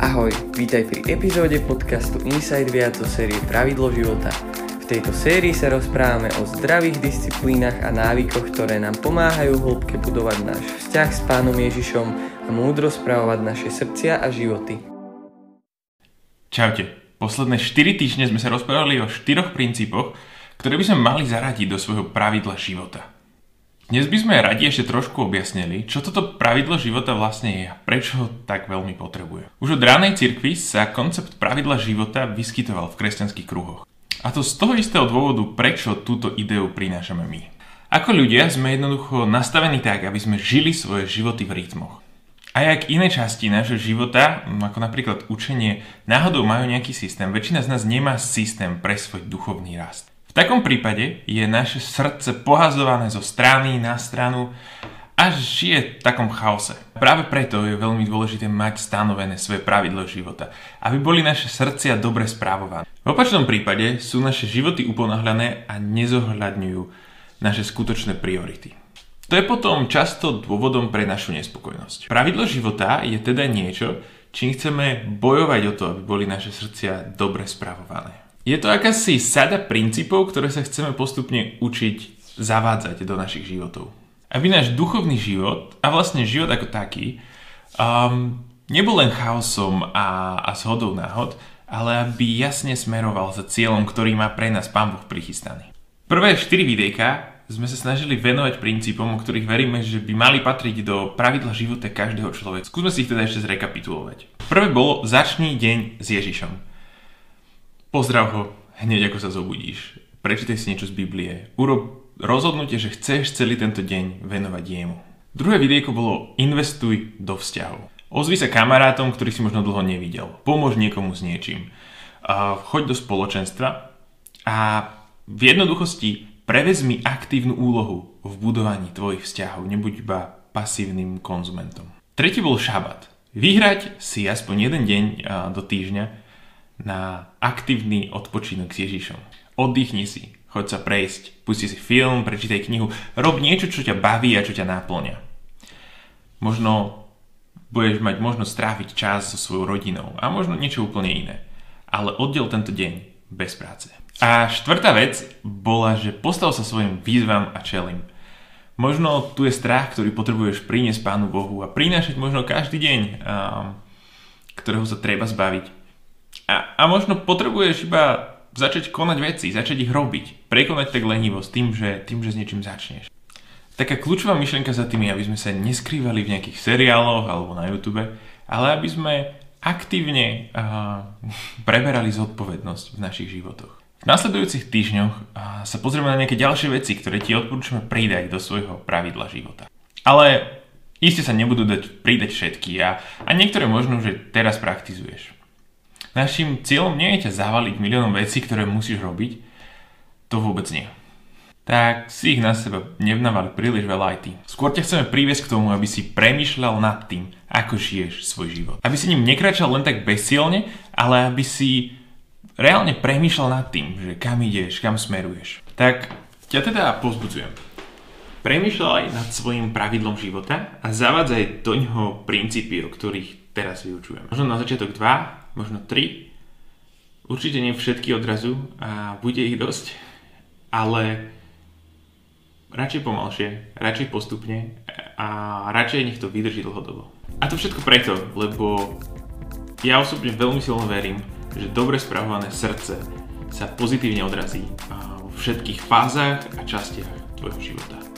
Ahoj, vítaj pri epizóde podcastu Inside Viac zo série Pravidlo života. V tejto sérii sa rozprávame o zdravých disciplínach a návykoch, ktoré nám pomáhajú v hĺbke budovať náš vzťah s Pánom Ježišom a múdro spravovať naše srdcia a životy. Čaute, posledné 4 týždne sme sa rozprávali o 4 princípoch, ktoré by sme mali zaradiť do svojho pravidla života. Dnes by sme radi ešte trošku objasnili, čo toto pravidlo života vlastne je a prečo ho tak veľmi potrebuje. Už od ranej cirkvi sa koncept pravidla života vyskytoval v kresťanských kruhoch. A to z toho istého dôvodu, prečo túto ideu prinášame my. Ako ľudia sme jednoducho nastavení tak, aby sme žili svoje životy v rytmoch. A jak iné časti nášho života, ako napríklad učenie, náhodou majú nejaký systém, väčšina z nás nemá systém pre svoj duchovný rast. V takom prípade je naše srdce pohazované zo strany na stranu a žije v takom chaose. Práve preto je veľmi dôležité mať stanovené svoje pravidlo života, aby boli naše srdcia dobre správované. V opačnom prípade sú naše životy uponáhľané a nezohľadňujú naše skutočné priority. To je potom často dôvodom pre našu nespokojnosť. Pravidlo života je teda niečo, čím chceme bojovať o to, aby boli naše srdcia dobre správované. Je to akási sada princípov, ktoré sa chceme postupne učiť zavádzať do našich životov. Aby náš duchovný život, a vlastne život ako taký, nebol len chaosom a zhodou náhod, ale aby jasne smeroval za cieľom, ktorý má pre nás Pán Boh prichystaný. Prvé 4 videjka sme sa snažili venovať princípom, o ktorých veríme, že by mali patriť do pravidla života každého človeka. Skúsme si ich teda ešte zrekapitulovať. Prvé bolo: začni deň s Ježišom. Pozdrav ho hneď ako sa zobudíš. Prečítaj si niečo z Biblie. Urob rozhodnutie, že chceš celý tento deň venovať jemu. Druhé videjko bolo: investuj do vzťahov. Ozvi sa kamarátom, ktorých si možno dlho nevidel. Pomôž niekomu s niečím. Choď do spoločenstva a v jednoduchosti prevezmi aktívnu úlohu v budovaní tvojich vzťahov. Nebuď iba pasívnym konzumentom. Tretí bol šabat. Vyhrať si aspoň jeden deň do týždňa na aktívny odpočinok s Ježišom. Oddychni si, choď sa prejsť, pusti si film, prečítaj knihu, rob niečo, čo ťa baví a čo ťa náplňa. Možno budeš mať možnosť stráviť čas so svojou rodinou a možno niečo úplne iné. Ale oddiel tento deň bez práce. A štvrtá vec bola, že postav sa svojim výzvam a čelím. Možno tu je strach, ktorý potrebuješ priniesť Pánu Bohu a prinášať možno každý deň, ktorého sa treba zbaviť. A možno potrebuješ iba začať konať veci, začať ich robiť, prekonať tak lenivosť tým, že s niečím začneš. Taká kľúčová myšlienka za tým je, aby sme sa neskrývali v nejakých seriáloch alebo na YouTube, ale aby sme aktívne preberali zodpovednosť v našich životoch. V nasledujúcich týždňoch sa pozrieme na nejaké ďalšie veci, ktoré ti odporúčame pridať do svojho pravidla života. Ale iste sa nebudú dať pridať všetky a niektoré možno, že teraz praktizuješ. Naším cieľom nie je ťa zavaliť miliónom vecí, ktoré musíš robiť. To vôbec nie. Tak si ich na seba nevnávali príliš veľa aj ty. Skôr ťa chceme priviesť k tomu, aby si premýšľal nad tým, ako žiješ svoj život. Aby si ním nekračal len tak bezcielne, ale aby si reálne premýšľal nad tým, že kam ideš, kam smeruješ. Tak ťa teda povzbudzujem. Premýšľaj nad svojím pravidlom života a zavádzaj do ňoho princípy, o ktorých teraz vyučujem. Možno na začiatok 2, možno 3, určite nie všetky odrazu a bude ich dosť, ale radšej pomalšie, radšej postupne a radšej nech to vydrží dlhodobo. A to všetko preto, lebo ja osobne veľmi silno verím, že dobre spravované srdce sa pozitívne odrazí vo všetkých fázach a častiach tvojho života.